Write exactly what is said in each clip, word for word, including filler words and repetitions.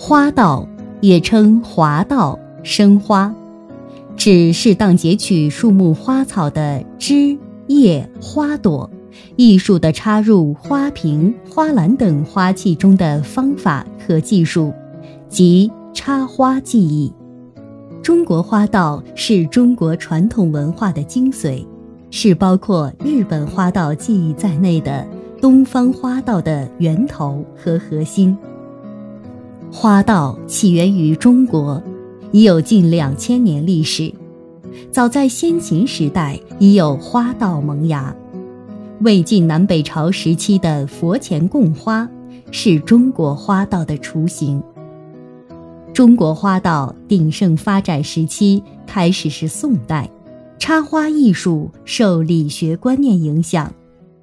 花道也称华道、生花，指适当截取树木花草的枝、叶、花朵，艺术地插入花瓶、花篮等花器中的方法和技术，即插花技艺。中国花道是中国传统文化的精髓，是包括日本花道技艺在内的东方花道的源头和核心。花道起源于中国，已有近两千年历史。早在先秦时代已有花道萌芽。魏晋南北朝时期的佛前供花是中国花道的雏形。中国花道鼎盛发展时期开始是宋代，插花艺术受理学观念影响。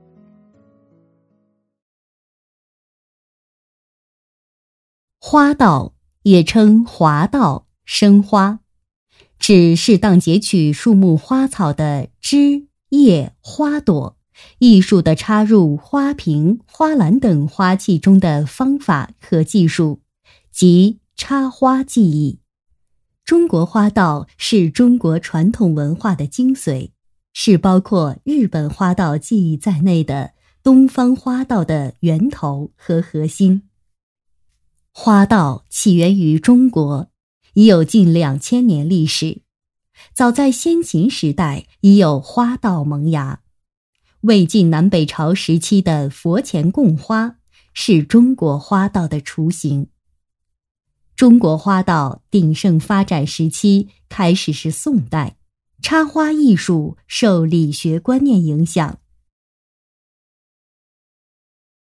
花道也称华道、生花，指适当截取树木花草的枝、叶、花朵，艺术地插入花瓶、花篮等花器中的方法和技术，即插花技艺。中国花道是中国传统文化的精髓，是包括日本花道技艺在内的东方花道的源头和核心。花道起源于中国，已有近两千年历史。早在先秦时代已有花道萌芽。魏晋南北朝时期的佛前供花是中国花道的雏形。中国花道鼎盛发展时期开始是宋代，插花艺术受理学观念影响。